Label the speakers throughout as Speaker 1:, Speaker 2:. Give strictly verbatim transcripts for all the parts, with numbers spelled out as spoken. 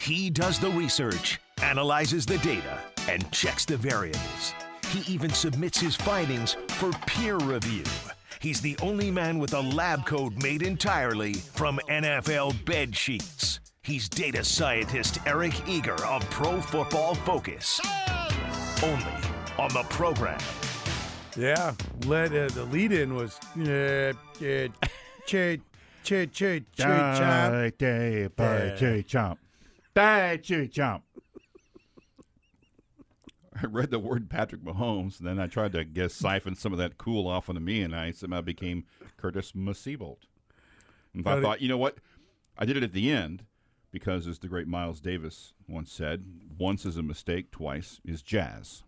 Speaker 1: He does the research, analyzes the data, and checks the variables. He even submits his findings for peer review. He's the only man with a lab coat made entirely from N F L bed sheets. He's data scientist Eric Eager of Pro Football Focus. Only on the program.
Speaker 2: Yeah, led, uh, the lead-in was uh, uh, ch ch ch ch chomp.
Speaker 3: chomp. chomp. I read the word Patrick Mahomes, and then I tried to guess siphon some of that cool off onto me, and I somehow became Curtis Masiebold. And I thought, you know what? I did it at the end because, as the great Miles Davis once said, once is a mistake, twice is jazz.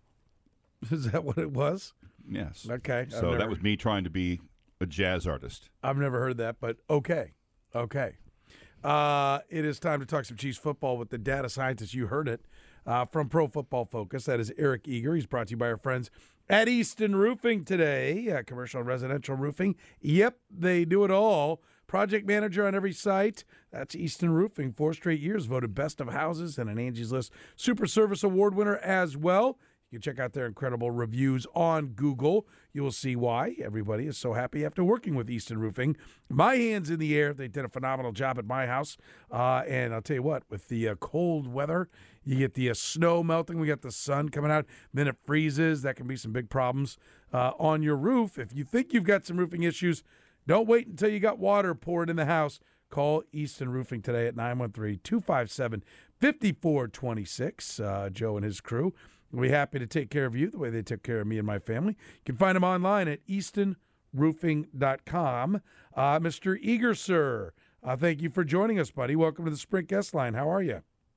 Speaker 2: Is that what it was?
Speaker 3: Yes.
Speaker 2: Okay.
Speaker 3: So
Speaker 2: never,
Speaker 3: that was me trying to be a jazz artist.
Speaker 2: I've never heard that, but okay. Okay. Uh, it is time to talk some Chiefs football with the data scientist. You heard it uh, from Pro Football Focus. That is Eric Eager. He's brought to you by our friends at Easton Roofing today. Uh, commercial and residential roofing. Yep, they do it all. Project manager on every site. That's Easton Roofing. Four straight years voted best of houses and an Angie's List Super Service Award winner as well. You can check out their incredible reviews on Google. You will see why everybody is so happy after working with Easton Roofing. My hand's in the air. They did a phenomenal job at my house. Uh, and I'll tell you what, with the uh, cold weather, you get the uh, snow melting. We got the sun coming out. Then it freezes. That can be some big problems uh, on your roof. If you think you've got some roofing issues, don't wait until you got water poured in the house. Call Easton Roofing today at nine one three, two five seven, five four two six. Uh, Joe and his crew will be happy to take care of you the way they took care of me and my family. You can find them online at easton roofing dot com. Uh, Mister Eager, sir, uh, thank you for joining us, buddy. Welcome to the Sprint Guest Line. How are you?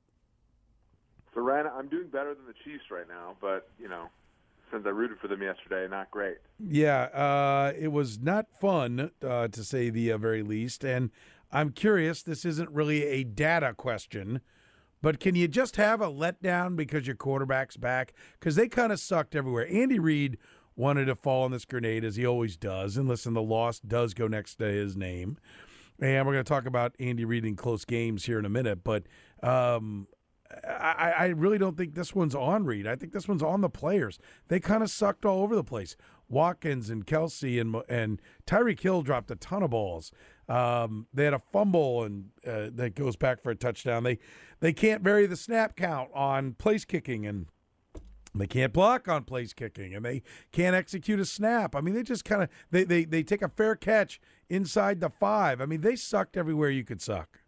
Speaker 4: So, Ryan, I'm doing better than the Chiefs right now, but, you know, since I rooted for them yesterday, not great.
Speaker 2: Yeah, uh, it was not fun, uh, to say the uh, very least. And I'm curious, this isn't really a data question, but can you just have a letdown because your quarterback's back? Because they kind of sucked everywhere. Andy Reid wanted to fall on this grenade, as he always does. And listen, the loss does go next to his name. And we're going to talk about Andy Reid in close games here in a minute. But um, I, I really don't think this one's on Reid. I think this one's on the players. They kind of sucked all over the place. Watkins and Kelsey and and Tyreek Hill dropped a ton of balls. Um, they had a fumble and uh, that goes back for a touchdown. They they can't vary the snap count on place kicking, and they can't block on place kicking, and they can't execute a snap. I mean, they just kind of they, they they take a fair catch inside the five. I mean, they sucked everywhere you could suck.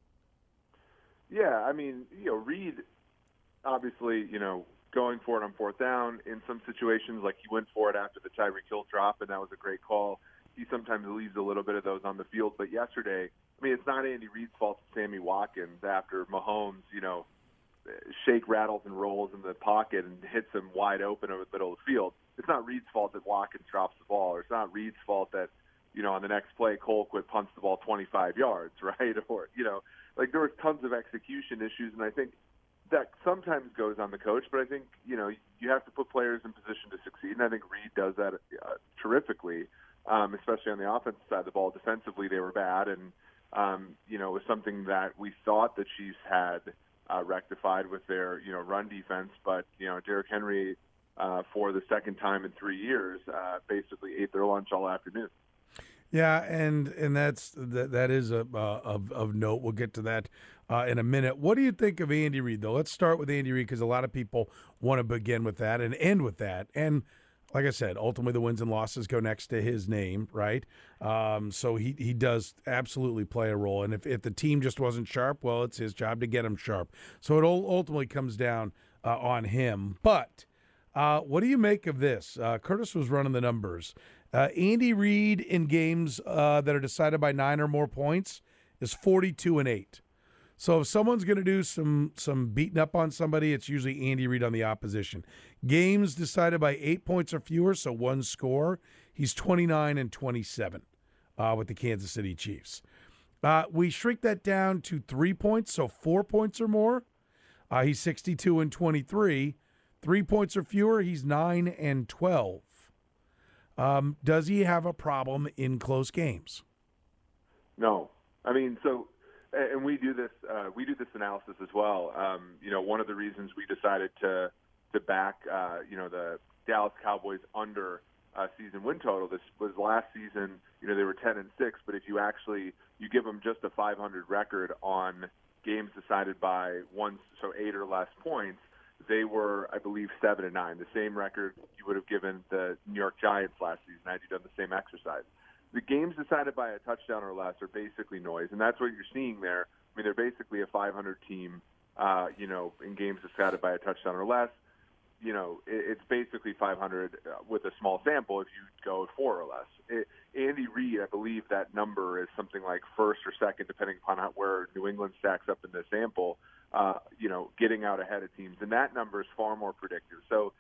Speaker 4: Yeah, I mean, you know, Reid, obviously, you know, going for it on fourth down in some situations, like he went for it after the Tyreek Hill drop, and that was a great call. He sometimes leaves a little bit of those on the field. But yesterday, I mean, it's not Andy Reid's fault. It's Sammy Watkins after Mahomes, you know, shake, rattles, and rolls in the pocket and hits him wide open over the middle of the field. It's not Reid's fault that Watkins drops the ball, or it's not Reid's fault that, you know, on the next play, Colquitt punts the ball twenty-five yards, right? Or, you know, like there were tons of execution issues, and I think that sometimes goes on the coach, but I think, you know, you have to put players in position to succeed, and I think Reid does that uh, terrifically, um, especially on the offensive side of the ball. Defensively, they were bad, and, um, you know, it was something that we thought the Chiefs had uh, rectified with their, you know, run defense, but, you know, Derrick Henry, uh, for the second time in three years, uh, basically ate their lunch all afternoon.
Speaker 2: Yeah, and and that's that that is a uh, of of note. We'll get to that uh, in a minute. What do you think of Andy Reid, though? Let's start with Andy Reid because a lot of people want to begin with that and end with that. And like I said, ultimately the wins and losses go next to his name, right? Um, so he he does absolutely play a role. And if if the team just wasn't sharp, well, it's his job to get them sharp. So it ultimately comes down uh, on him. But uh, what do you make of this? Uh, Curtis was running the numbers. Uh, Andy Reid in games uh, that are decided by nine or more points is forty-two and eight. So if someone's going to do some some beating up on somebody, it's usually Andy Reid on the opposition. Games decided by eight points or fewer, so one score, he's twenty-nine and twenty-seven uh, with the Kansas City Chiefs. Uh, we shrink that down to three points, so four points or more. Uh, he's sixty-two and twenty-three. Three points or fewer, he's nine and twelve. Um, does he have a problem in close games?
Speaker 4: No. I mean, so and we do this uh, we do this analysis as well. Um, you know, one of the reasons we decided to to back uh, you know the Dallas Cowboys under uh, season win total. This was last season. You know, they were ten and six, but if you actually you give them just a five hundred record on games decided by one, so eight or less points, they were, I believe, seven and nine. The same record you would have given the New York Giants last season had you done the same exercise. The games decided by a touchdown or less are basically noise, and that's what you're seeing there. I mean, they're basically a five hundred team, uh, you know, in games decided by a touchdown or less. You know, it, it's basically five hundred with a small sample if you go four or less. It, Andy Reid, I believe that number is something like first or second, depending upon how, where New England stacks up in the sample, uh, you know, getting out ahead of teams. And that number is far more predictive. So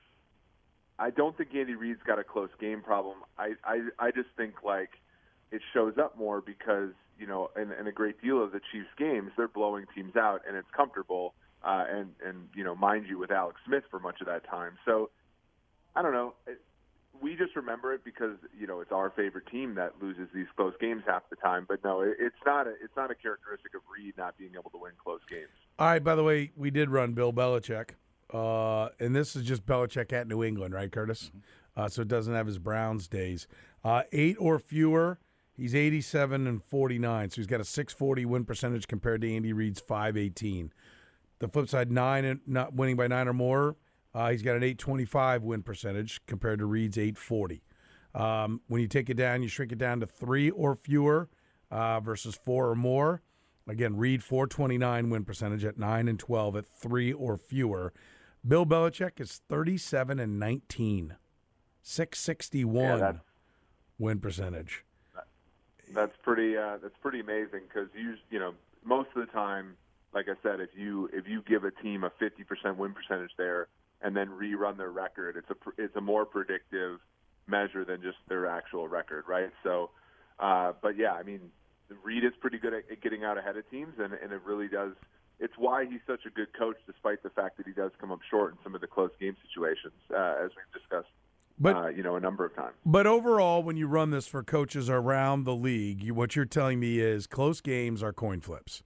Speaker 4: I don't think Andy Reid's got a close game problem. I, I, I just think, like, it shows up more because, you know, in, in a great deal of the Chiefs' games, they're blowing teams out, and it's comfortable. Uh, and, and, you know, mind you, with Alex Smith for much of that time. So, I don't know. It, we just remember it because, you know, it's our favorite team that loses these close games half the time. But, no, it, it's not a, it's not a characteristic of Reid not being able to win close games.
Speaker 2: All right, by the way, we did run Bill Belichick. Uh, and this is just Belichick at New England, right, Curtis? Mm-hmm. Uh, so it doesn't have his Browns days. Uh, eight or fewer, he's eighty-seven and forty-nine. So he's got a six forty win percentage compared to Andy Reid's five eighteen. The flip side, nine and not winning by nine or more, uh, he's got an eight twenty-five win percentage compared to Reid's eight forty. Um, when you take it down, you shrink it down to three or fewer uh, versus four or more. Again, Reid four twenty-nine win percentage at nine and twelve at three or fewer. Bill Belichick is thirty-seven and nineteen, six sixty-one
Speaker 4: yeah,
Speaker 2: win percentage.
Speaker 4: That's pretty. Uh, that's pretty amazing because you you know most of the time. Like I said, if you if you give a team a fifty percent win percentage there and then rerun their record, it's a it's a more predictive measure than just their actual record, right? So, uh, but yeah, I mean, Reid is pretty good at, at getting out ahead of teams, and, and it really does. It's why he's such a good coach, despite the fact that he does come up short in some of the close game situations, uh, as we've discussed. But, uh, you know, a number of times.
Speaker 2: But overall, when you run this for coaches around the league, you, what you're telling me is close games are coin flips.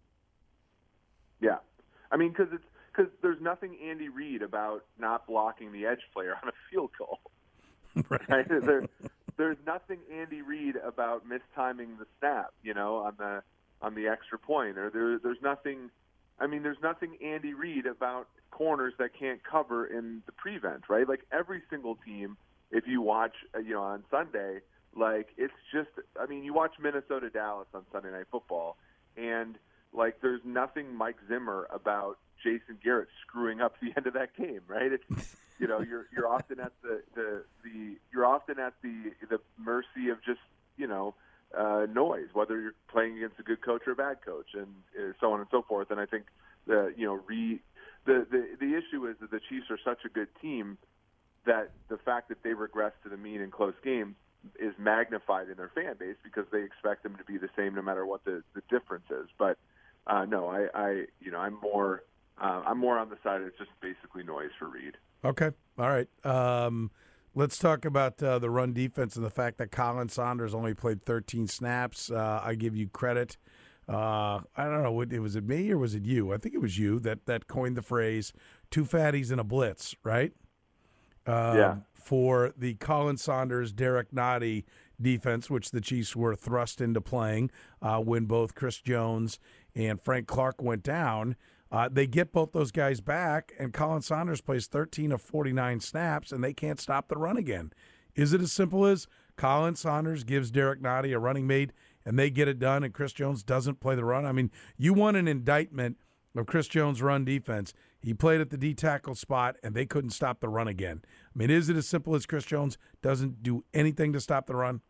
Speaker 4: Yeah, I mean, because it's because there's nothing Andy Reid about not blocking the edge player on a field goal.
Speaker 2: Right.
Speaker 4: Right? There, there's nothing Andy Reid about mistiming the snap, you know, on the on the extra point. Or there, there's nothing. I mean, there's nothing Andy Reid about corners that can't cover in the prevent, right? Like every single team, if you watch, uh, you know, on Sunday, like it's just. I mean, you watch Minnesota Dallas on Sunday Night Football, and like, there's nothing Mike Zimmer about Jason Garrett screwing up the end of that game, right? It's, you know, you're you're often at the, the, the you're often at the the mercy of just you know uh, noise, whether you're playing against a good coach or a bad coach, and uh, so on and so forth. And I think the you know re the, the the issue is that the Chiefs are such a good team that the fact that they regress to the mean in close games is magnified in their fan base because they expect them to be the same no matter what the, the difference is. But Uh, no, I, I, you know, I'm more, uh, I'm more on the side of it's just basically noise for Reid.
Speaker 2: Okay, all right. Um, let's talk about uh, the run defense and the fact that Colin Saunders only played thirteen snaps. Uh, I give you credit. Uh, I don't know, what, was it me or was it you? I think it was you that that coined the phrase "two fatties and a blitz," right? Um,
Speaker 4: yeah.
Speaker 2: For the Colin Saunders, Derek Nottie defense, which the Chiefs were thrust into playing uh, when both Chris Jones and Frank Clark went down. Uh, they get both those guys back, and Colin Saunders plays thirteen of forty-nine snaps, and they can't stop the run again. Is it as simple as Colin Saunders gives Derek Nottie a running mate, and they get it done, and Chris Jones doesn't play the run? I mean, you want an indictment of Chris Jones' run defense. He played at the D-tackle spot, and they couldn't stop the run again. I mean, is it as simple as Chris Jones doesn't do anything to stop the run?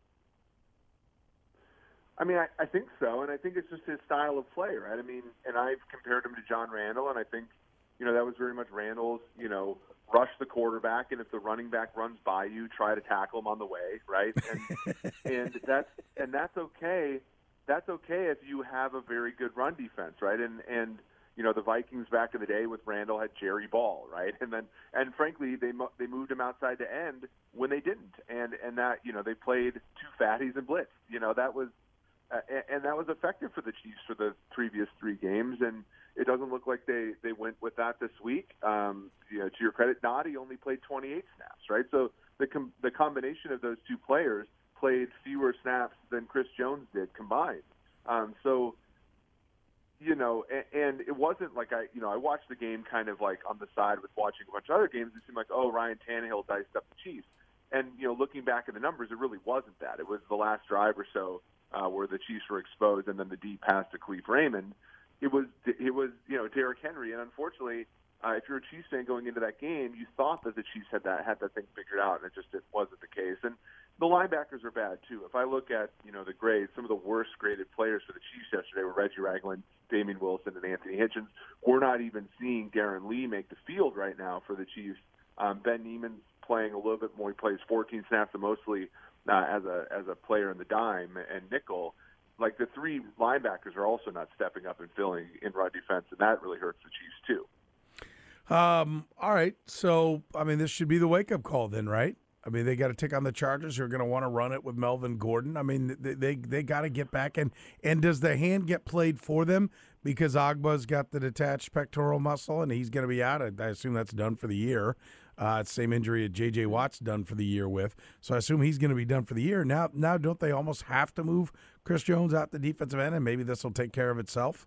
Speaker 4: I mean, I, I think so, and I think it's just his style of play, right? I mean, and I've compared him to John Randall, and I think, you know, that was very much Randall's, you know, rush the quarterback, and if the running back runs by you, try to tackle him on the way, right? And and that's and that's okay. That's okay if you have a very good run defense, right? And and you know, the Vikings back in the day with Randall had Jerry Ball, right? And then and frankly, they they moved him outside to end when they didn't, and and that you know they played two fatties and blitz. You know, that was. uh, and, and that was effective for the Chiefs for the previous three games, and it doesn't look like they, they went with that this week. Um, you know, to your credit, Noddy only played twenty-eight snaps, right? So the com- the combination of those two players played fewer snaps than Chris Jones did combined. Um, so, you know, and, and it wasn't like I, you know, I watched the game kind of like on the side with watching a bunch of other games. It seemed like, oh, Ryan Tannehill diced up the Chiefs. And, you know, looking back at the numbers, it really wasn't that. It was the last drive or so uh, where the Chiefs were exposed, and then the deep pass to Khalif Raymond. It was, it was, you know, Derrick Henry. And unfortunately, uh, if you're a Chiefs fan going into that game, you thought that the Chiefs had that had that thing figured out, and it just it wasn't the case. And the linebackers are bad too. If I look at, you know, the grades, some of the worst graded players for the Chiefs yesterday were Reggie Ragland, Damian Wilson, and Anthony Hitchens. We're not even seeing Darren Lee make the field right now for the Chiefs. Um, Ben Neiman's playing a little bit more. He plays fourteen snaps, and mostly uh, as a as a player in the dime and nickel. Like the three linebackers are also not stepping up and filling in run defense, and that really hurts the Chiefs too.
Speaker 2: Um, all right. So, I mean, this should be the wake-up call then, right? I mean, they got to take on the Chargers who are going to want to run it with Melvin Gordon. I mean, they they, they got to get back. And, and does the hand get played for them because Ogba's got the detached pectoral muscle and he's going to be out? I, I assume that's done for the year. Uh, it's the same injury that J J. Watt's done for the year with. So I assume he's going to be done for the year. Now, now don't they almost have to move Chris Jones out the defensive end, and maybe this will take care of itself?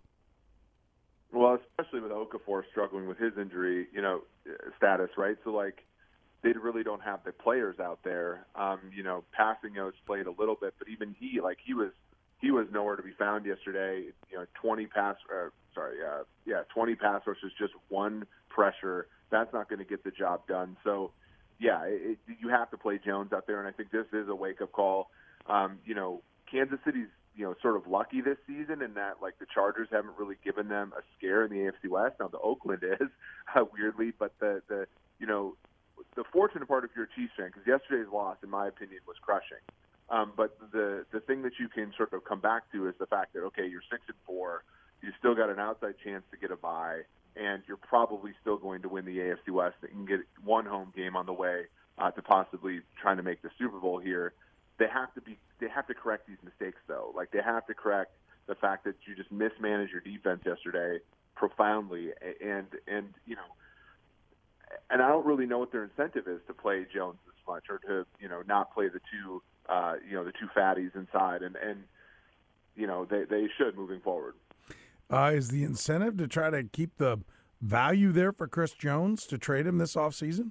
Speaker 4: Well, especially with Okafor struggling with his injury, you know, status, right? So, like, they really don't have the players out there. Um, you know, Passignos played a little bit, but even he, like, he was he was nowhere to be found yesterday. You know, twenty pass, uh, sorry, uh, yeah, twenty pass rushes, just one pressure. That's not going to get the job done. So, yeah, it, you have to play Jones out there, and I think this is a wake-up call. Um, you know, Kansas City's, you know, sort of lucky this season in that, like, the Chargers haven't really given them a scare in the A F C West. Now, the Oakland is, uh, weirdly, but the, the, you know, the fortunate part if you're a Chiefs fan, because yesterday's loss, in my opinion, was crushing. Um, but the the thing that you can sort of come back to is the fact that, okay, you're six and four, you still got an outside chance to get a bye, and you're probably still going to win the A F C West and get one home game on the way uh, to possibly trying to make the Super Bowl here. They have to be. They have to correct these mistakes, though. Like, they have to correct the fact that you just mismanaged your defense yesterday profoundly, and and you know, and I don't really know what their incentive is to play Jones this much, or to, you know, not play the two, uh, you know, the two fatties inside, and and you know, they they should moving forward.
Speaker 2: Uh, is the incentive to try to keep the value there for Chris Jones to trade him this offseason?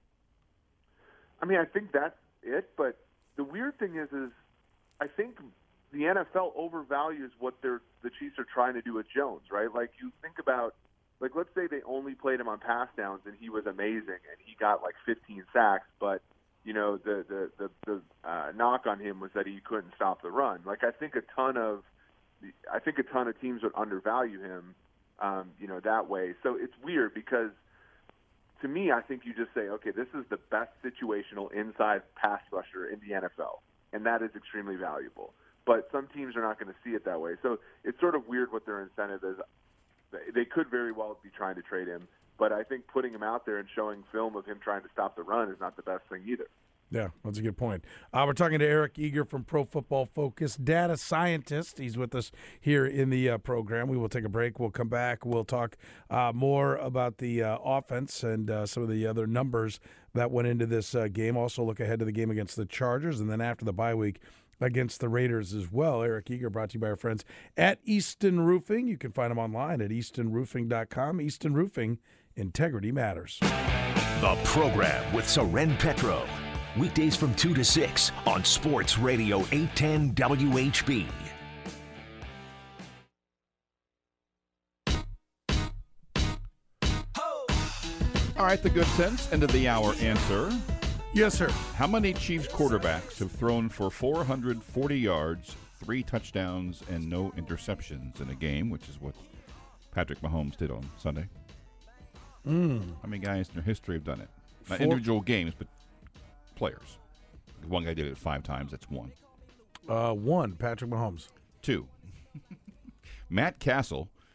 Speaker 4: I mean, I think that's it, but the weird thing is, is I think the N F L overvalues what they're, the Chiefs are trying to do with Jones, right? Like, you think about, like, let's say they only played him on pass downs and he was amazing and he got like fifteen sacks, but, you know, the the the, the uh, knock on him was that he couldn't stop the run. Like, I think a ton of, I think a ton of teams would undervalue him, um, you know, that way. So it's weird because, to me, I think you just say, okay, this is the best situational inside pass rusher in the N F L, and that is extremely valuable. But some teams are not going to see it that way. So it's sort of weird what their incentive is. They could very well be trying to trade him, but I think putting him out there and showing film of him trying to stop the run is not the best thing either.
Speaker 2: Yeah, that's a good point. Uh, we're talking to Eric Eager from Pro Football Focus, data scientist. He's with us here in the uh, program. We will take a break. We'll come back. We'll talk uh, more about the uh, offense and uh, some of the other numbers that went into this uh, game. Also look ahead to the game against the Chargers, and then after the bye week against the Raiders as well. Eric Eager brought to you by our friends at Easton Roofing. You can find them online at easton roofing dot com. Easton Roofing, integrity matters.
Speaker 1: The program with Soren Petro. Weekdays from two to six on Sports Radio eight ten W H B.
Speaker 3: All right, the good sense, end of the hour answer.
Speaker 2: Yes, sir.
Speaker 3: How many Chiefs quarterbacks have thrown for four hundred forty yards, three touchdowns, and no interceptions in a game, which is what Patrick Mahomes did on Sunday?
Speaker 2: Mm.
Speaker 3: How many guys in their history have done it? Not
Speaker 2: Four.
Speaker 3: individual games, but players. One guy did it five times. That's one.
Speaker 2: Uh, one, Patrick Mahomes.
Speaker 3: Two. Matt Castle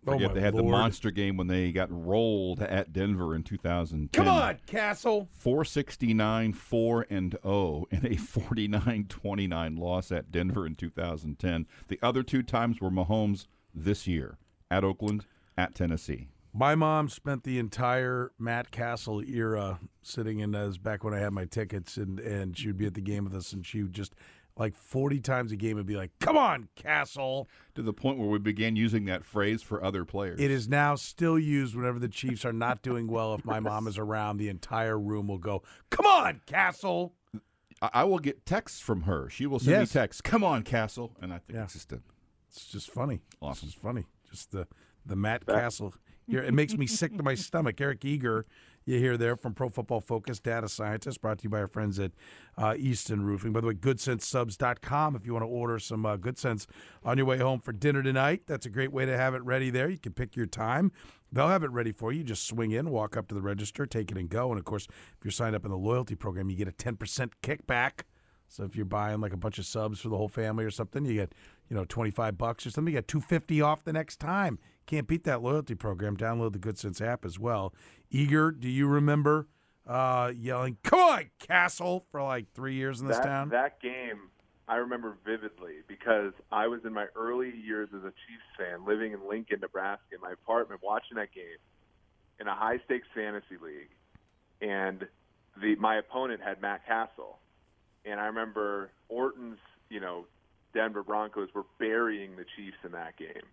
Speaker 3: Forget
Speaker 2: my
Speaker 3: they had
Speaker 2: Lord.
Speaker 3: the monster game when they got rolled at Denver in two thousand ten.
Speaker 2: Come on, Castle.
Speaker 3: four sixty-nine, four and oh in a forty-nine twenty-nine loss at Denver in two thousand ten. The other two times were Mahomes this year, at Oakland, at Tennessee.
Speaker 2: My mom spent the entire Matt Castle era sitting in as back when I had my tickets, and, and she would be at the game with us, and she would just, like forty times a game, would be like, come on, Castle.
Speaker 3: To the point where we began using that phrase for other players.
Speaker 2: It is now still used whenever the Chiefs are not doing well. If my mom is around, the entire room will go, come on, Castle.
Speaker 3: I, I will get texts from her. She will send
Speaker 2: Yes.
Speaker 3: me texts, come on, Castle. And I think
Speaker 2: Yeah.
Speaker 3: it's just a,
Speaker 2: It's just funny.
Speaker 3: Awesome.
Speaker 2: It's just funny. Just the, the Matt Castle. Here, it makes me sick to my stomach. Eric Eager, you hear there from Pro Football Focus, data scientist, brought to you by our friends at uh, Easton Roofing. By the way, good sense subs dot com if you want to order some uh, Good Sense on your way home for dinner tonight. That's a great way to have it ready there. You can pick your time. They'll have it ready for you. Just swing in, walk up to the register, take it and go. And, of course, if you're signed up in the loyalty program, you get a ten percent kickback. So if you're buying like a bunch of subs for the whole family or something, you get, you know, twenty-five bucks or something. You get two fifty off the next time. Can't beat that loyalty program. Download the Good Sense app as well. Eager, do you remember uh, yelling, come on, Castle, for like three years in this
Speaker 4: that,
Speaker 2: town?
Speaker 4: That game, I remember vividly because I was in my early years as a Chiefs fan, living in Lincoln, Nebraska, in my apartment, watching that game in a high-stakes fantasy league. And the my opponent had Matt Castle. And I remember Orton's, you know, Denver Broncos were burying the Chiefs in that game.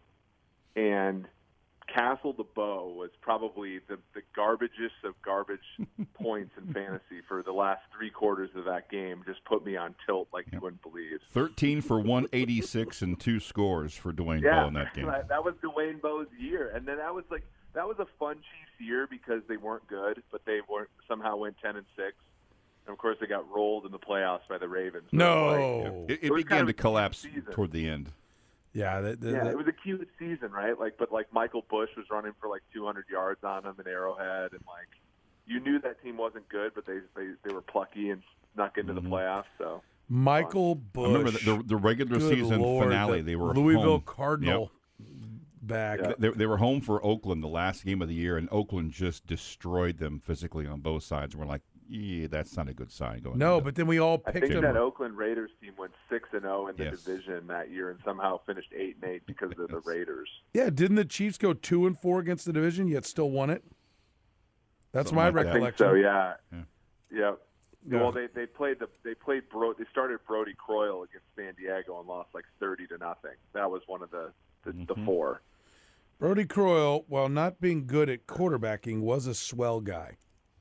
Speaker 4: And Castle the Bow was probably the, the garbagest of garbage points in fantasy for the last three quarters of that game. Just put me on tilt like you wouldn't believe.
Speaker 3: thirteen for one eighty-six and two scores for Dwayne
Speaker 4: Yeah,
Speaker 3: Bowe in that game.
Speaker 4: that, that was Dwayne Bowe's year. And then that was like that was a fun Chiefs year because they weren't good, but they weren't somehow went ten and six. And of course, they got rolled in the playoffs by the Ravens. But
Speaker 2: No.
Speaker 3: It, it,
Speaker 4: It was
Speaker 3: began
Speaker 4: kind
Speaker 3: to
Speaker 4: of a
Speaker 3: collapse
Speaker 4: season.
Speaker 3: toward the end.
Speaker 2: Yeah. The, the,
Speaker 4: yeah,
Speaker 2: the-
Speaker 4: it was a cute season, right? Like, but like Michael Bush was running for like two hundred yards on him in Arrowhead, and like you knew that team wasn't good, but they they, they were plucky and snuck into
Speaker 3: Mm-hmm.
Speaker 4: the playoffs. So
Speaker 2: Michael Bush.
Speaker 3: I remember the, the, the regular
Speaker 2: Good
Speaker 3: season
Speaker 2: Lord,
Speaker 3: finale.
Speaker 2: the
Speaker 3: They were
Speaker 2: Louisville
Speaker 3: home.
Speaker 2: Cardinal back.
Speaker 4: Yeah.
Speaker 3: They, they were home for Oakland the last game of the year, and Oakland just destroyed them physically on both sides. We're like, yeah, that's not a good sign going.
Speaker 2: No,
Speaker 3: into-
Speaker 2: but then we all
Speaker 4: I
Speaker 2: picked
Speaker 4: think
Speaker 2: him.
Speaker 4: that Oakland Raiders team went six and zero in the
Speaker 3: Yes.
Speaker 4: division that year, and somehow finished eight and eight because of the Raiders.
Speaker 2: Yeah, didn't the Chiefs go two and four against the division yet still won it? That's
Speaker 3: Something
Speaker 2: my
Speaker 3: like that.
Speaker 4: I think
Speaker 2: recollection.
Speaker 4: so. Yeah.
Speaker 3: Yeah.
Speaker 4: Yep.
Speaker 2: Yeah.
Speaker 4: Well, they they played the they played Bro they started Brody Croyle against San Diego and lost like thirty to nothing. That was one of the the,
Speaker 3: Mm-hmm.
Speaker 4: the four.
Speaker 2: Brody Croyle, while not being good at quarterbacking, was a swell guy.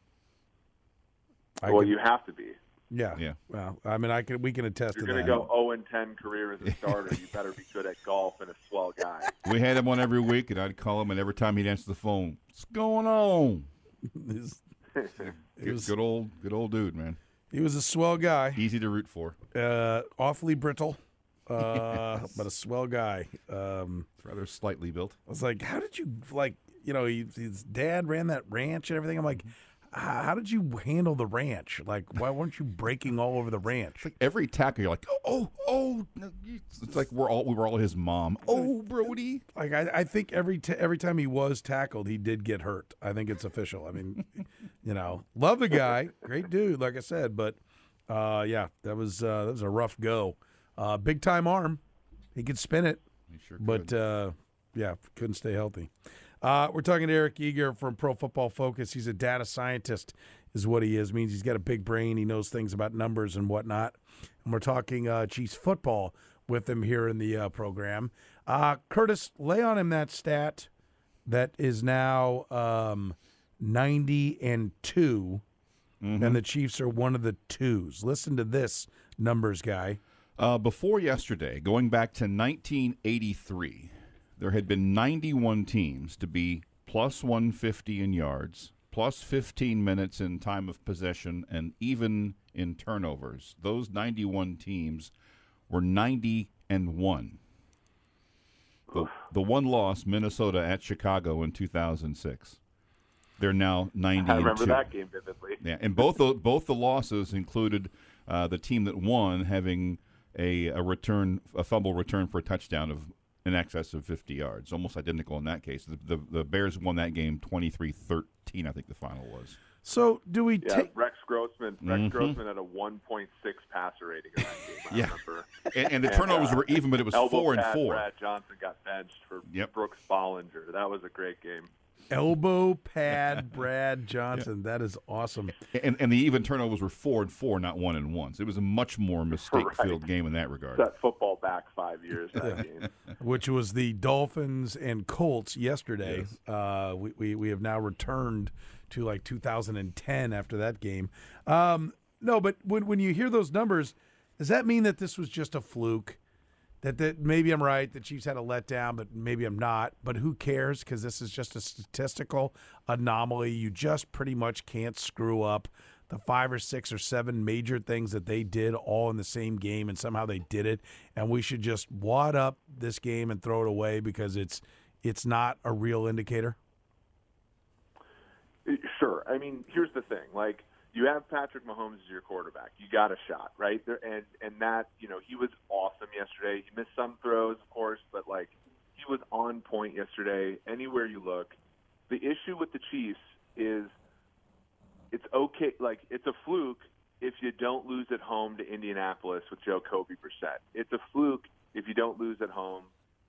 Speaker 2: I
Speaker 4: well,
Speaker 2: can-
Speaker 4: you have to be.
Speaker 2: yeah,
Speaker 3: Yeah.
Speaker 2: Well, I mean, I can we can attest
Speaker 4: If you're
Speaker 2: to
Speaker 4: going
Speaker 2: that.
Speaker 4: to go zero and ten career as a starter, you better be good at golf and a swell guy.
Speaker 3: we had him on every week, and I'd call him, and every time he'd answer the phone, what's going on?
Speaker 2: He's-
Speaker 3: Good,
Speaker 2: It was-
Speaker 3: good old, good old dude, man.
Speaker 2: he was a swell guy,
Speaker 3: Easy to root for.
Speaker 2: uh, awfully brittle, uh, but a swell guy. Um,
Speaker 3: Rather slightly built.
Speaker 2: I was like, how did you like? You know, he, his dad ran that ranch and everything. I'm like, how how did you handle the ranch? Like, why weren't you breaking all over the ranch?
Speaker 3: Every tackle, you're like, oh, oh, oh. No, you- It's like we're all we were all his mom. Oh, Brody.
Speaker 2: Like, I, I think every t- every time he was tackled, he did get hurt. I think it's official. I mean, you know, love the guy, great dude, like I said, but uh, yeah, that was uh, that was a rough go. Uh, big time arm, he could spin it.
Speaker 3: He sure
Speaker 2: But
Speaker 3: could.
Speaker 2: uh, yeah, couldn't stay healthy. Uh, we're talking to Eric Eager from Pro Football Focus. He's a data scientist, is what he is. Means he's got a big brain. He knows things about numbers and whatnot. And we're talking uh, Chiefs football with him here in the uh, program. Uh, Curtis, lay on him that stat that is now um, ninety and two, and the Chiefs are one of the twos. Listen to this numbers guy.
Speaker 3: Uh, before yesterday, going back to nineteen eighty-three, there had been ninety-one teams to be plus one fifty in yards, plus fifteen minutes in time of possession, and even in turnovers. Those ninety-one teams were ninety and one. The, the one loss, Minnesota at Chicago in two thousand six. They're now ninety
Speaker 4: I
Speaker 3: and
Speaker 4: remember
Speaker 3: two.
Speaker 4: that game vividly.
Speaker 3: Yeah, and both the, both the losses included uh, the team that won having a, a return, a fumble return for a touchdown of in excess of fifty yards, almost identical in that case. The, the, the Bears won that game twenty-three thirteen, I think the final was.
Speaker 2: So do we
Speaker 4: yeah,
Speaker 2: take
Speaker 4: Rex Grossman? Rex
Speaker 3: Mm-hmm.
Speaker 4: Grossman had a one point six passer rating in that game. I
Speaker 3: Yeah.
Speaker 4: remember.
Speaker 3: And, and the turnovers
Speaker 4: And, uh,
Speaker 3: were even, but it was
Speaker 4: Elbow
Speaker 3: four and
Speaker 4: pad
Speaker 3: four.
Speaker 4: Brad Johnson got benched for
Speaker 3: Yep.
Speaker 4: Brooks Bollinger. That was a great game.
Speaker 2: elbow pad Brad Johnson? That is awesome.
Speaker 3: And, and the even turnovers were four and four, not one and one. So it was a much more mistake-filled
Speaker 4: Right.
Speaker 3: game in that regard.
Speaker 4: Set football back five years that game.
Speaker 2: Which was the Dolphins and Colts yesterday.
Speaker 3: Yes.
Speaker 2: Uh, we, we we have now returned to like two thousand ten after that game. Um, no, but when when you hear those numbers, does that mean that this was just a fluke? That that maybe I'm right, the Chiefs had a letdown, but maybe I'm not. But who cares? Because this is just a statistical anomaly. You just pretty much can't screw up the five or six or seven major things that they did all in the same game, and somehow they did it. And we should just wad up this game and throw it away because it's it's not a real indicator.
Speaker 4: Sure. I mean, here's the thing. Like, you have Patrick Mahomes as your quarterback. You got a shot, right? There, and and that, you know, he was awesome yesterday. He missed some throws, of course, but, like, he was on point yesterday anywhere you look. The issue with the Chiefs is it's okay. Like, it's a fluke if you don't lose at home to Indianapolis with Jacoby Brissett. It's a fluke if you don't lose at home,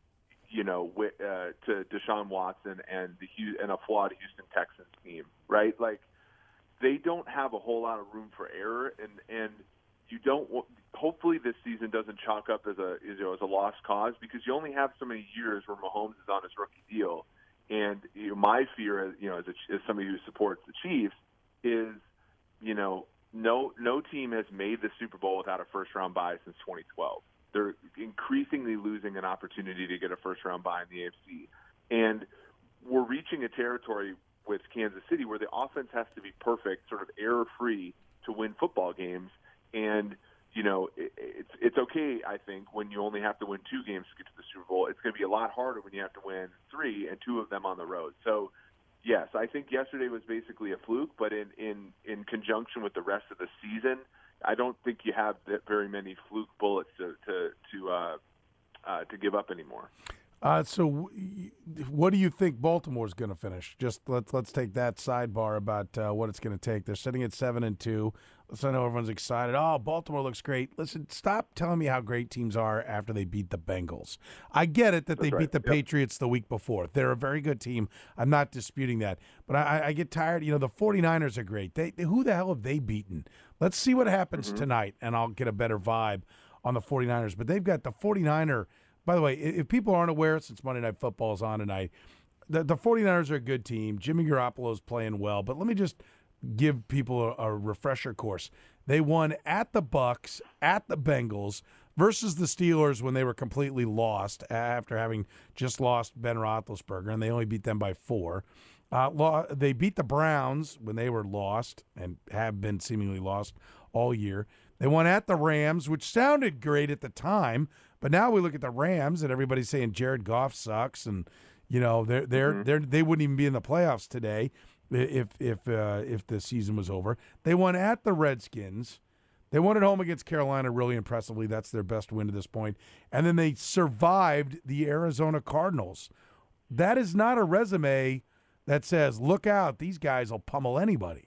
Speaker 4: you know, with, uh, to Deshaun Watson and the and a flawed Houston Texans team, right? Like, they don't have a whole lot of room for error, and and you don't. Hopefully, this season doesn't chalk up as a as, you know, as a lost cause, because you only have so many years where Mahomes is on his rookie deal. And you know, my fear, as you know, as, a, as somebody who supports the Chiefs, is you know, no no team has made the Super Bowl without a first round bye since twenty twelve. They're increasingly losing an opportunity to get a first round bye in the A F C, and we're reaching a territory with Kansas City where the offense has to be perfect, sort of error-free, to win football games. And, you know, it, it's it's okay, I think, when you only have to win two games to get to the Super Bowl. It's going to be a lot harder when you have to win three, and two of them on the road. So, yes, I think yesterday was basically a fluke, but in, in, in conjunction with the rest of the season, I don't think you have very many fluke bullets to to to, uh, uh, to give up anymore.
Speaker 2: Uh, so, w- what do you think Baltimore's going to finish? Just let's let's take that sidebar about uh, what it's going to take. They're sitting at seven and two. Listen, I know everyone's excited. Oh, Baltimore looks great. Listen, stop telling me how great teams are after they beat the Bengals. I get it that
Speaker 4: That's
Speaker 2: they
Speaker 4: right.
Speaker 2: beat the
Speaker 4: Yep.
Speaker 2: Patriots the week before. They're a very good team. I'm not disputing that. But I, I get tired. You know, the 49ers are great. They, they who the hell have they beaten? Let's see what happens
Speaker 4: Mm-hmm.
Speaker 2: tonight, and I'll get a better vibe on the 49ers. But they've got the 49er. By the way, if people aren't aware, since Monday Night Football is on tonight, the, the 49ers are a good team. Jimmy Garoppolo is playing well. But let me just give people a, a refresher course. They won at the Bucs, at the Bengals, versus the Steelers when they were completely lost after having just lost Ben Roethlisberger, and they only beat them by four. Uh, law, they beat the Browns when they were lost and have been seemingly lost all year. They won at the Rams, which sounded great at the time, but now we look at the Rams and everybody's saying Jared Goff sucks, and you know they're they're
Speaker 4: Mm-hmm.
Speaker 2: they're they wouldn't even be in the playoffs today if if uh, if the season was over. They won at the Redskins. They won at home against Carolina really impressively. That's their best win to this point. And then they survived the Arizona Cardinals. That is not a resume that says, look out, these guys will pummel anybody.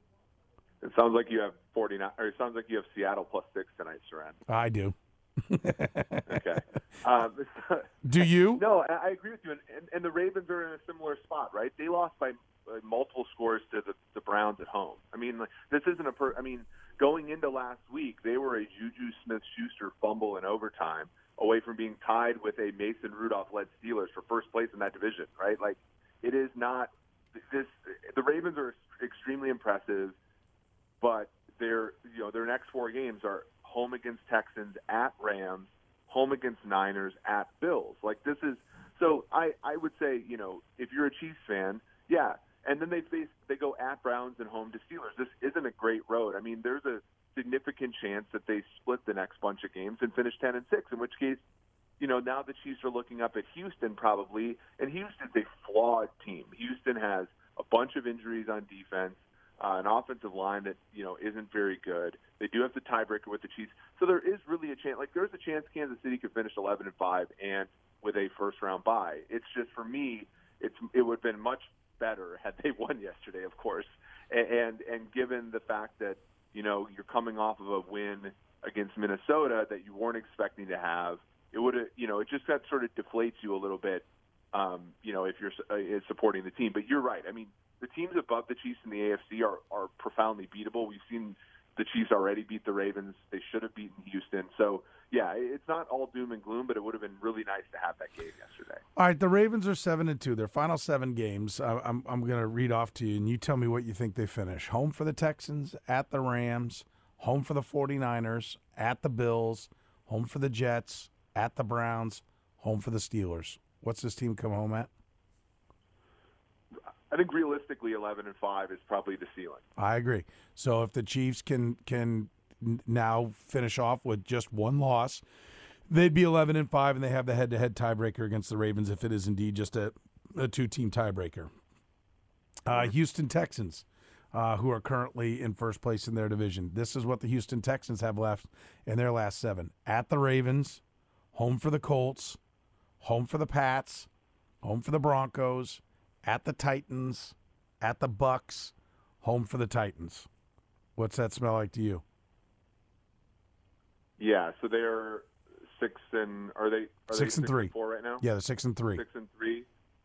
Speaker 4: It sounds like you have forty-nine, or it sounds like you have Seattle plus six tonight, Saran.
Speaker 2: I do.
Speaker 4: Okay. Um,
Speaker 2: Do you?
Speaker 4: no, I, I agree with you. And, and, and the Ravens are in a similar spot, right? They lost by uh, multiple scores to the, the Browns at home. I mean, like, this isn't a per. I mean, going into last week, they were a Juju Smith-Schuster fumble in overtime away from being tied with a Mason Rudolph-led Steelers for first place in that division, right? Like, it is not this. The Ravens are extremely impressive, but their you know their next four games are home against Texans, at Rams, home against Niners, at Bills. Like, this is so. I I would say, you know if you're a Chiefs fan, yeah, and then they face they go at Browns and home to Steelers. This isn't a great road. I mean, there's a significant chance that they split the next bunch of games and finish ten and six. In which case, you know, now the Chiefs are looking up at Houston probably, and Houston's a flawed team. Houston has a bunch of injuries on defense, uh, an offensive line that, you know, isn't very good. They do have the tiebreaker with the Chiefs. So there is really a chance, like there's a chance Kansas City could finish eleven and five, and with a first-round bye. It's just, for me, it's it would have been much better had they won yesterday, of course. And, and and given the fact that, you know, you're coming off of a win against Minnesota that you weren't expecting to have, it would have, you know, it just that sort of deflates you a little bit, um, you know, if you're uh, supporting the team. But you're right. I mean, the teams above the Chiefs in the A F C are, are profoundly beatable. We've seen the Chiefs already beat the Ravens. They should have beaten Houston. So, yeah, it's not all doom and gloom, but it would have been really nice to have that game yesterday.
Speaker 2: All right, the Ravens are seven and two. Their final seven games. I, I'm I'm going to read off to you, and you tell me what you think they finish. Home for the Texans, at the Rams, home for the 49ers, at the Bills, home for the Jets, at the Browns, home for the Steelers. What's this team come home at?
Speaker 4: I think realistically, eleven and five is probably the ceiling.
Speaker 2: I agree. So if the Chiefs can can now finish off with just one loss, they'd be eleven and five, and they have the head-to-head tiebreaker against the Ravens if it is indeed just a, a two-team tiebreaker. Uh, Houston Texans, uh, who are currently in first place in their division. This is what the Houston Texans have left in their last seven: at the Ravens, home for the Colts, home for the Pats, home for the Broncos, at the Titans, at the Bucks, home for the Titans. What's that smell like to you?
Speaker 4: Yeah, so they're six and are they are
Speaker 2: six
Speaker 4: they
Speaker 2: and
Speaker 4: six
Speaker 2: three
Speaker 4: and four right now?
Speaker 2: Yeah, they're six and three.
Speaker 4: Six and three.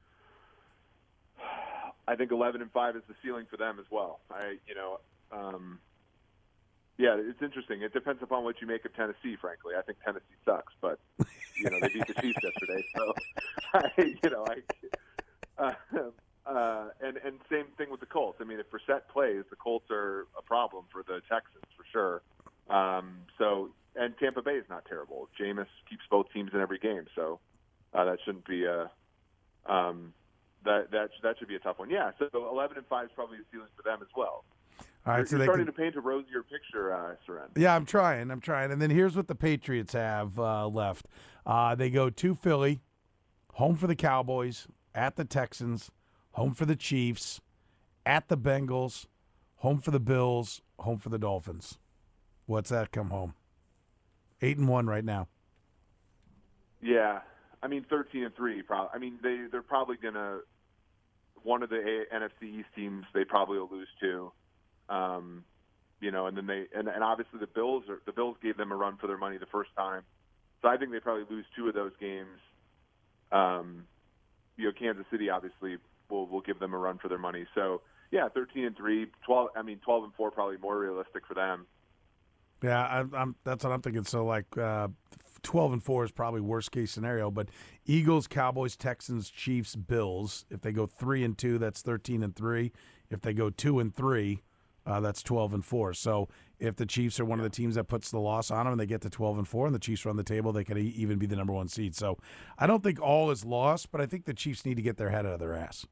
Speaker 4: I think eleven and five is the ceiling for them as well. I, you know, um, yeah, it's interesting. It depends upon what you make of Tennessee. Frankly, I think Tennessee sucks, but you know they beat the Chiefs yesterday, so I, you know I. Uh, uh, and and same thing with the Colts. I mean, if Brissett plays, the Colts are a problem for the Texans for sure. Um, so and Tampa Bay is not terrible. Jameis keeps both teams in every game, so uh, that shouldn't be a um, that that that should be a tough one. Yeah, so eleven and five is probably the ceiling for them as well.
Speaker 2: All right,
Speaker 4: you're,
Speaker 2: so
Speaker 4: you're
Speaker 2: they
Speaker 4: starting
Speaker 2: can...
Speaker 4: to paint a rosier picture, uh, Seren.
Speaker 2: Yeah, I'm trying. I'm trying. And then here's what the Patriots have uh, left. Uh, they go to Philly, home for the Cowboys, at the Texans, home for the Chiefs, at the Bengals, home for the Bills, home for the Dolphins. What's that come home? Eight and one right now.
Speaker 4: Yeah, I mean thirteen and three. Probably. I mean they they're probably gonna one of the N F C East teams they probably will lose to. Um, you know, and then they and, and obviously the Bills are the Bills gave them a run for their money the first time, so I think they probably lose two of those games. Um, you know, Kansas City obviously will will give them a run for their money. So yeah, thirteen and three, twelve. I mean, twelve and four probably more realistic for them.
Speaker 2: Yeah, I, I'm. That's what I'm thinking. So like, uh, twelve and four is probably worst case scenario. But Eagles, Cowboys, Texans, Chiefs, Bills. If they go three and two, that's thirteen and three. If they go two and three, uh, that's twelve and four. So if the Chiefs are one of the teams that puts the loss on them and they get to twelve and four, and the Chiefs are on the table, they could e- even be the number one seed. So I don't think all is lost, but I think the Chiefs need to get their head out of their ass.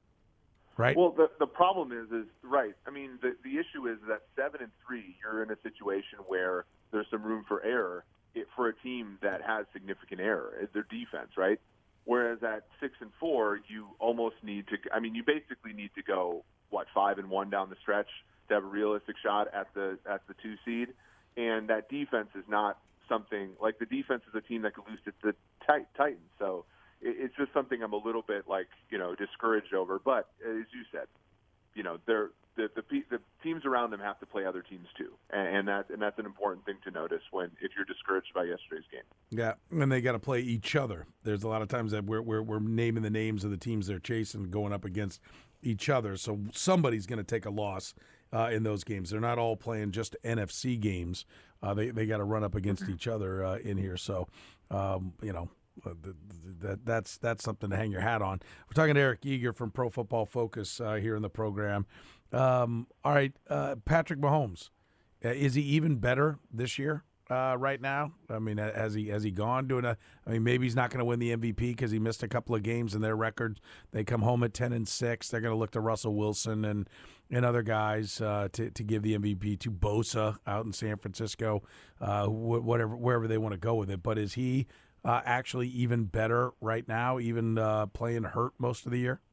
Speaker 2: Right.
Speaker 4: Well, the the problem is, is right. I mean, the the issue is that seven and three, you're in a situation where there's some room for error it, for a team that has significant error. Their defense, right? Whereas at six and four, you almost need to. I mean, you basically need to go what five and one down the stretch to have a realistic shot at the at the two seed. And that defense is not something like the defense is a team that could lose to the tit- Titans. So. It's just something I'm a little bit like, you know, discouraged over. But as you said, you know, they're, the, the the teams around them have to play other teams too, and, and that and that's an important thing to notice when if you're discouraged by yesterday's game.
Speaker 2: Yeah, and they got to play each other. There's a lot of times that we're we're, we're naming the names of the teams they're chasing, going up against each other. So somebody's going to take a loss uh, in those games. They're not all playing just N F C games. Uh, they they got to run up against each other uh, in here. So um, you know. Uh, that that's that's something to hang your hat on. We're talking to Eric Eager from Pro Football Focus uh, here in the program. Um, all right, uh, Patrick Mahomes, uh, is he even better this year? Uh, right now, I mean, has he has he gone doing a? I mean, maybe he's not going to win the M V P because he missed a couple of games in their record. They come home at ten and six. They're going to look to Russell Wilson and and other guys uh, to to give the M V P to Bosa out in San Francisco, uh, whatever wherever they want to go with it. But is he? Uh, actually even better right now, even uh, playing hurt most of the year?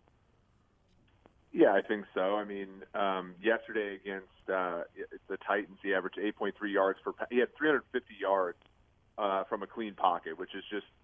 Speaker 4: Yeah, I think so. I mean, um, yesterday against uh, the Titans, he averaged eight point three yards per – he had three hundred fifty yards uh, from a clean pocket, which is just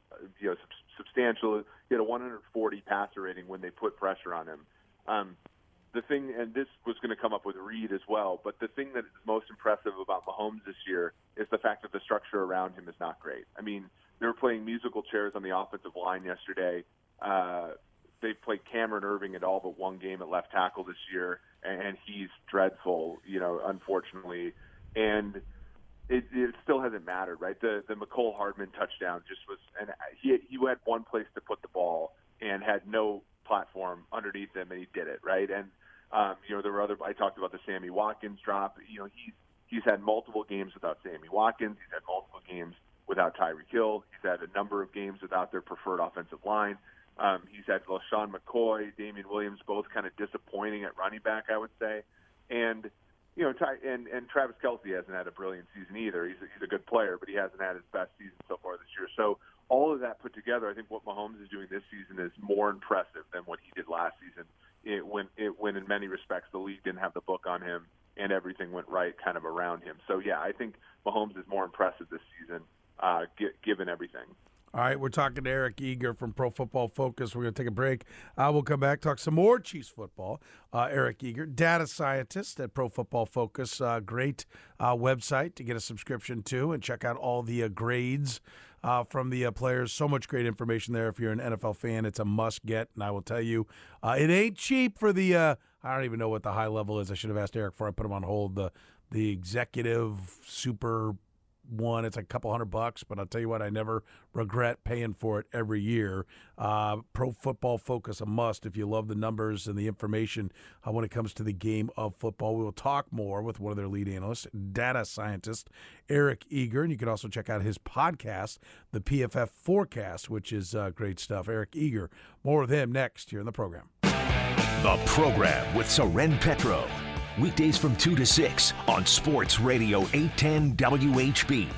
Speaker 4: you know, sub- substantial. He had a one forty passer rating when they put pressure on him. Um, the thing, and this was going to come up with Reed as well, but the thing that is most impressive about Mahomes this year is the fact that the structure around him is not great. I mean, they were playing musical chairs on the offensive line yesterday. Uh, they played Cameron Irving at all but one game at left tackle this year, and he's dreadful, you know, unfortunately. And it, it still hasn't mattered, right? The the McCole Hardman touchdown just was, and he he had one place to put the ball and had no platform underneath him, and he did it, right? And um, you know, there were other. I talked about the Sammy Watkins drop. You know, he's he's had multiple games without Sammy Watkins. He's had multiple games without Tyreek Hill. He's had a number of games without their preferred offensive line. Um, he's had LaShawn McCoy, Damian Williams, both kind of disappointing at running back, I would say. And, you know, Ty, and, and Travis Kelce hasn't had a brilliant season either. He's a, he's a good player, but he hasn't had his best season so far this year. So all of that put together, I think what Mahomes is doing this season is more impressive than what he did last season, it, when, it, when in many respects the league didn't have the book on him and everything went right kind of around him. So, yeah, I think Mahomes is more impressive this season, uh, g- given everything.
Speaker 2: All right, we're talking to Eric Eager from Pro Football Focus. We're going to take a break. Uh, we'll come back, talk some more Chiefs football. Uh, Eric Eager, data scientist at Pro Football Focus. Uh, great uh, website to get a subscription to and check out all the uh, grades uh, from the uh, players. So much great information there. If you're an N F L fan, it's a must-get, and I will tell you, uh, it ain't cheap for the uh, – I don't even know what the high level is. I should have asked Eric before I put him on hold. The, the executive super – one, it's a couple hundred bucks, but I'll tell you what, I never regret paying for it every year. Uh, Pro Football Focus, a must if you love the numbers and the information uh, when it comes to the game of football. We will talk more with one of their lead analysts, data scientist Eric Eager, and you can also check out his podcast, the P F F Forecast, which is uh, great stuff. Eric Eager, more with him next here in the program.
Speaker 1: The program with Soren Petro. Weekdays from two to six on Sports Radio eight ten W H B.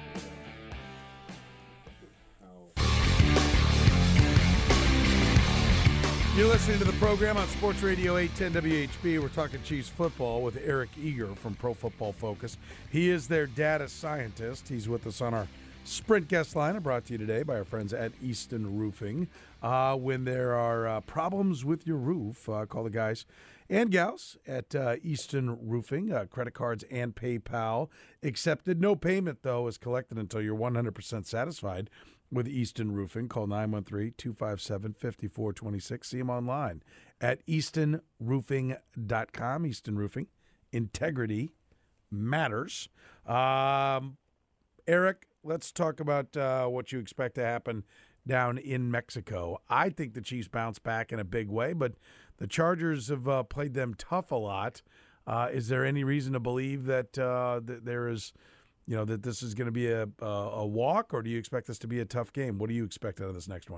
Speaker 2: You're listening to the program on Sports Radio eight ten W H B. We're talking Chiefs football with Eric Eager from Pro Football Focus. He is their data scientist. He's with us on our Sprint guest line, brought to you today by our friends at Easton Roofing. Uh, when there are uh, problems with your roof, uh, call the guys and gals at uh, Easton Roofing. Uh, credit cards and PayPal accepted. No payment, though, is collected until you're one hundred percent satisfied with Easton Roofing. Call nine one three, two five seven, five four two six. See them online at easton roofing dot com. Easton Roofing. Integrity matters. Um, Eric, let's talk about uh, what you expect to happen down in Mexico. I think the Chiefs bounce back in a big way, but the Chargers have uh, played them tough a lot. Uh, is there any reason to believe that, uh, that there is, you know, that this is going to be a, a a walk, or do you expect this to be a tough game? What do you expect out of this next one?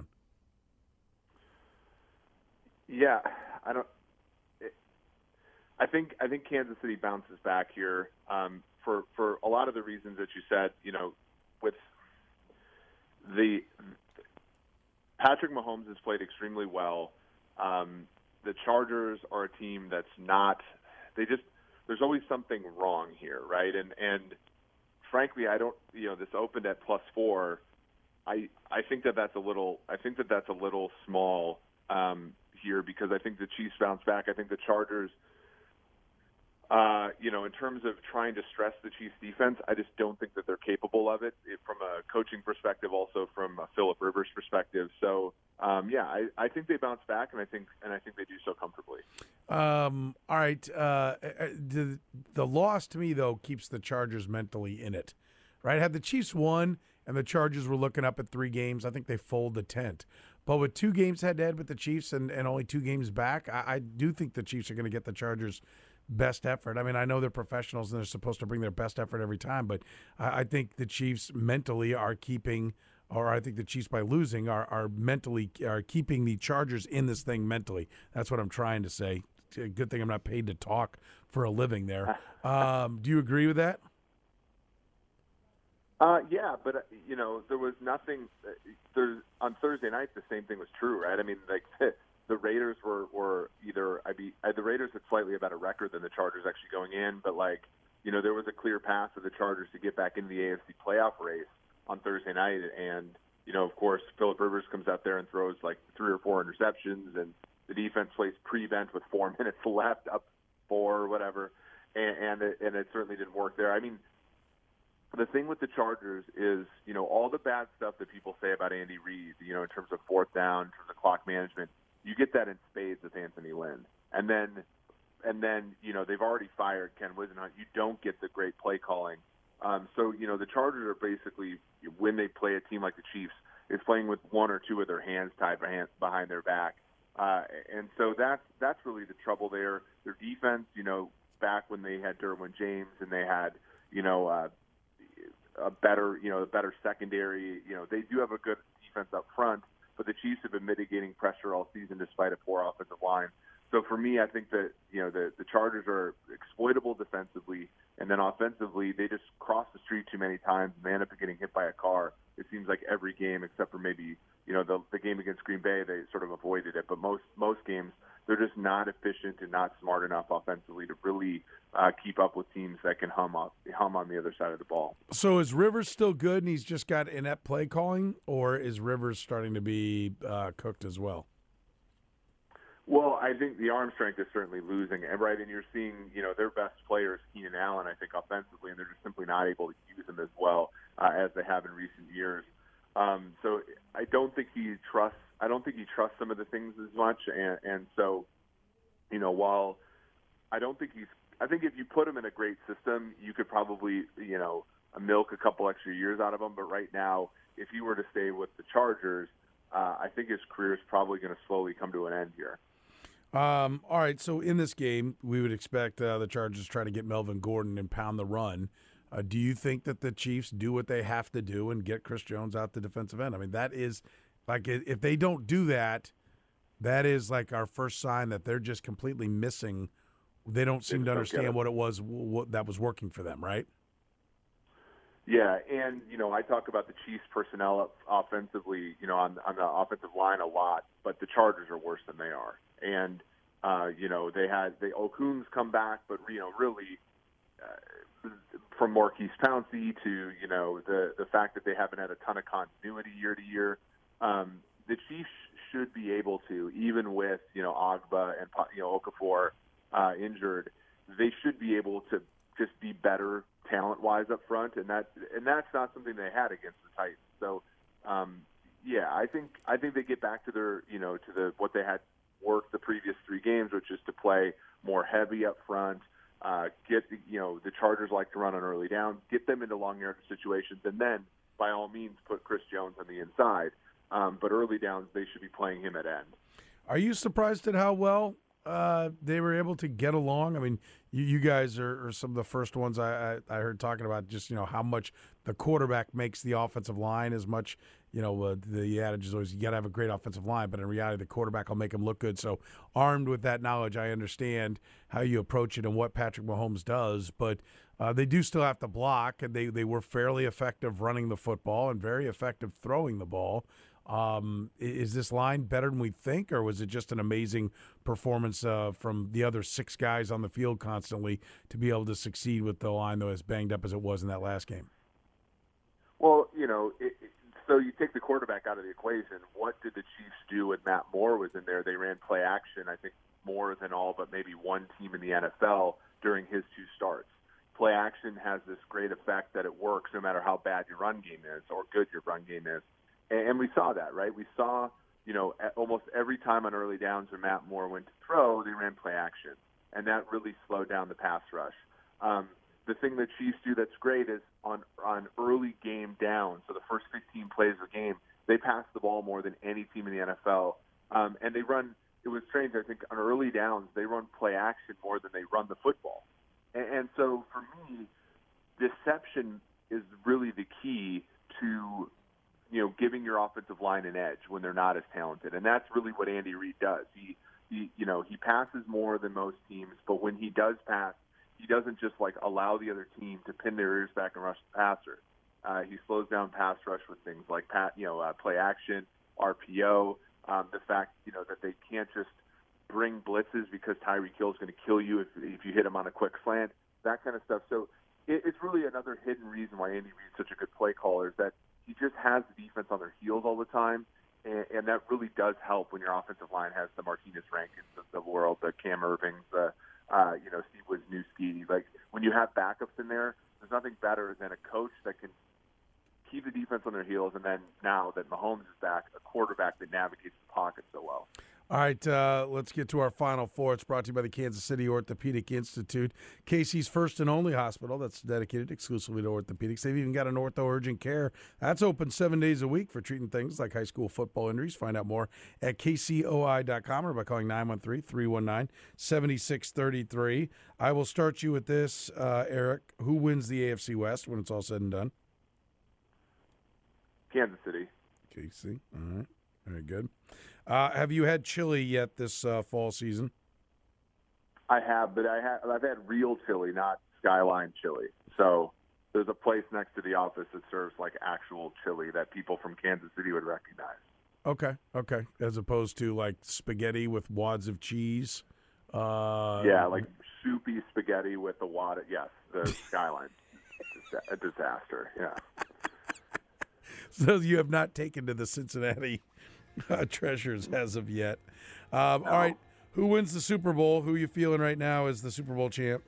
Speaker 4: Yeah, I don't. It, I think I think Kansas City bounces back here um, for for a lot of the reasons that you said. You know, with the Patrick Mahomes has played extremely well. Um, the Chargers are a team that's not. They just there's always something wrong here, right? And and frankly, I don't. You know, this opened at plus four. I I think that that's a little. I think that that's a little small um, here because I think the Chiefs bounce back. I think the Chargers. Uh, you know, in terms of trying to stress the Chiefs' defense, I just don't think that they're capable of it, it from a coaching perspective, also from a Phillip Rivers perspective. So, um, yeah, I, I think they bounce back, and I think and I think they do so comfortably.
Speaker 2: Um, all right. Uh, the, the loss to me, though, keeps the Chargers mentally in it, right? Had the Chiefs won and the Chargers were looking up at three games, I think they fold the tent. But with two games head-to-head with the Chiefs and, and only two games back, I, I do think the Chiefs are going to get the Chargers' best effort. I mean, I know they're professionals and they're supposed to bring their best effort every time, but I, I think the Chiefs mentally are keeping, or I think the Chiefs by losing are, are mentally are keeping the Chargers in this thing mentally. That's what I'm trying to say. Good thing I'm not paid to talk for a living there. Um, do you agree with that?
Speaker 4: Uh, yeah, but uh, you know, there was nothing. Uh, there's on Thursday night, the same thing was true, right? I mean, like. The Raiders were, were either I be the Raiders had slightly a better record than the Chargers actually going in, but like you know there was a clear path for the Chargers to get back into the A F C playoff race on Thursday night, and you know, of course, Phillip Rivers comes out there and throws like three or four interceptions, and the defense plays prevent with four minutes left, up four or whatever, and and it, and it certainly didn't work there. I mean, the thing with the Chargers is, you know, all the bad stuff that people say about Andy Reid, you know, in terms of fourth down, in terms of clock management, you get that in spades with Anthony Lynn. And then, and then, you know, they've already fired Ken Whisenhunt. You don't get the great play calling. Um, so, you know, the Chargers are basically, when they play a team like the Chiefs, is playing with one or two of their hands tied behind their back. Uh, and so that's, that's really the trouble there. Their defense, you know, back when they had Derwin James and they had, you know, uh, a better, you know, a better secondary, you know, they do have a good defense up front, but the Chiefs have been mitigating pressure all season despite a poor offensive line. So for me, I think that, you know, the, the Chargers are exploitable defensively, and then offensively, they just cross the street too many times and they end up getting hit by a car. It seems like every game, except for maybe, you know, the, the game against Green Bay, they sort of avoided it. But most most games, they're just not efficient and not smart enough offensively to really uh, keep up with teams that can hum up, hum on the other side of the ball.
Speaker 2: So is Rivers still good and he's just got inept play calling, or is Rivers starting to be uh, cooked as well?
Speaker 4: Well, I think the arm strength is certainly losing, and right, and you're seeing, you know, their best player is Keenan Allen, I think, offensively, and they're just simply not able to use him as well uh, as they have in recent years. Um, so I don't think he trusts. I don't think he trusts some of the things as much, and, and so, you know, while I don't think he's, I think if you put him in a great system, you could probably, you know, milk a couple extra years out of him. But right now, if he were to stay with the Chargers, uh, I think his career is probably going to slowly come to an end here.
Speaker 2: Um, all right, so in this game, we would expect uh, the Chargers to try to get Melvin Gordon and pound the run. Uh, do you think that the Chiefs do what they have to do and get Chris Jones out the defensive end? I mean, that is like if they don't do that, that is like our first sign that they're just completely missing. They don't seem to understand what it was what, that was working for them, right?
Speaker 4: Yeah, and, you know, I talk about the Chiefs personnel up offensively, you know, on, on the offensive line a lot, but the Chargers are worse than they are. And, uh, you know, they had the Okun's come back, but, you know, really uh, from Maurkice Pouncey to, you know, the, the fact that they haven't had a ton of continuity year to year, um, the Chiefs should be able to, even with, you know, Agba and, you know, Okafor uh, injured, they should be able to just be better talent-wise up front, and that and that's not something they had against the Titans. So, um, yeah, I think I think they get back to their, you know, to the what they had worked the previous three games, which is to play more heavy up front, uh, get the, you know, the Chargers like to run on early downs, get them into long yardage situations, and then by all means put Chris Jones on the inside. Um, but early downs, they should be playing him at end.
Speaker 2: Are you surprised at how well uh, they were able to get along? I mean, you, you guys are, are some of the first ones I, I, I heard talking about just, you know, how much the quarterback makes the offensive line as much, you know, uh, the adage is always you got to have a great offensive line, but in reality, the quarterback will make them look good. So armed with that knowledge, I understand how you approach it and what Patrick Mahomes does, but uh, they do still have to block, and they, they were fairly effective running the football and very effective throwing the ball. Um, is this line better than we think, or was it just an amazing performance uh, from the other six guys on the field constantly to be able to succeed with the line, though, as banged up as it was in that last game?
Speaker 4: Well, you know, it, it, so you take the quarterback out of the equation. What did the Chiefs do when Matt Moore was in there? They ran play action, I think, more than all but maybe one team in the N F L during his two starts. Play action has this great effect that it works no matter how bad your run game is or good your run game is. And we saw that, right? We saw, you know, almost every time on early downs where Matt Moore went to throw, they ran play action. And that really slowed down the pass rush. Um, the thing the Chiefs do that's great is on, on early game downs, so the first fifteen plays of the game, they pass the ball more than any team in the N F L. Um, and they run, it was strange, I think, on early downs, they run play action more than they run the football. And, and so for me, deception is really the key to, you know, giving your offensive line an edge when they're not as talented. And that's really what Andy Reid does. He, he, you know, he passes more than most teams, but when he does pass, he doesn't just like allow the other team to pin their ears back and rush the passer. Uh, he slows down pass rush with things like pat, you know, uh, play action, R P O, um, the fact, you know, that they can't just bring blitzes because Tyreek Hill is going to kill you if, if you hit him on a quick slant, that kind of stuff. So it, it's really another hidden reason why Andy Reid's such a good play caller is that he just has the defense on their heels all the time. And, and that really does help when your offensive line has the Martinez Rankins of the world, the Cam Irvings, the uh, you know Steve Wisniewski. Like when you have backups in there, there's nothing better than a coach that can keep the defense on their heels, and then now that Mahomes is back, a quarterback that navigates the pocket so well.
Speaker 2: All right, uh, let's get to our Final Four. It's brought to you by the Kansas City Orthopedic Institute, K C's first and only hospital that's dedicated exclusively to orthopedics. They've even got an ortho urgent care. That's open seven days a week for treating things like high school football injuries. Find out more at K C O I dot com or by calling nine one three, three one nine, seven six three three. I will start you with this, uh, Eric. Who wins the A F C West when it's all said and done?
Speaker 4: Kansas City.
Speaker 2: K C. All right. Very good. Uh, have you had chili yet this uh, fall season?
Speaker 4: I have, but I have, I've had real chili, not Skyline chili. So there's a place next to the office that serves like actual chili that people from Kansas City would recognize.
Speaker 2: Okay, okay. As opposed to like spaghetti with wads of cheese. Uh,
Speaker 4: yeah, like soupy spaghetti with a wad. Of, yes, the Skyline. A disaster. Yeah.
Speaker 2: So you have not taken to the Cincinnati uh, Treasures as of yet. Um,
Speaker 4: no.
Speaker 2: All right, who wins the Super Bowl? Who are you feeling right now as the Super Bowl champ?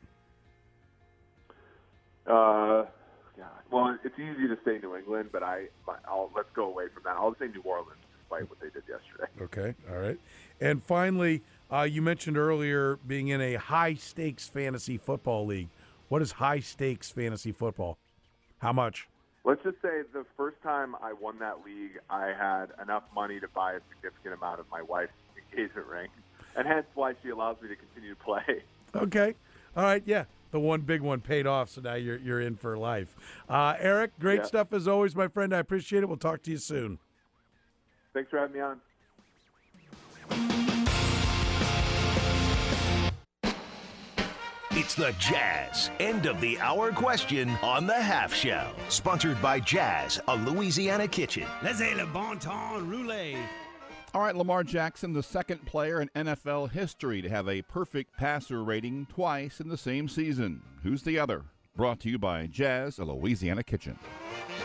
Speaker 4: Uh, God. Well, it's easy to say New England, but I, I'll let's go away from that. I'll say New Orleans, despite what they did yesterday.
Speaker 2: Okay, all right. And finally, uh, you mentioned earlier being in a high-stakes fantasy football league. What is high-stakes fantasy football? How much?
Speaker 4: Let's just say the first time I won that league, I had enough money to buy a significant amount of my wife's engagement ring, and hence why she allows me to continue to play.
Speaker 2: Okay. All right, yeah. The one big one paid off, so now you're you're in for life. Uh, Eric, great
Speaker 4: yeah.
Speaker 2: stuff as always, my friend. I appreciate it. We'll talk to you soon.
Speaker 4: Thanks for having me on.
Speaker 1: It's the Jazz end of the hour question on the Half Shell. Sponsored by Jazz, a Louisiana kitchen.
Speaker 5: Laissez le bon temps rouler.
Speaker 3: All right, Lamar Jackson, the second player in N F L history to have a perfect passer rating twice in the same season. Who's the other? Brought to you by Jazz, a Louisiana kitchen.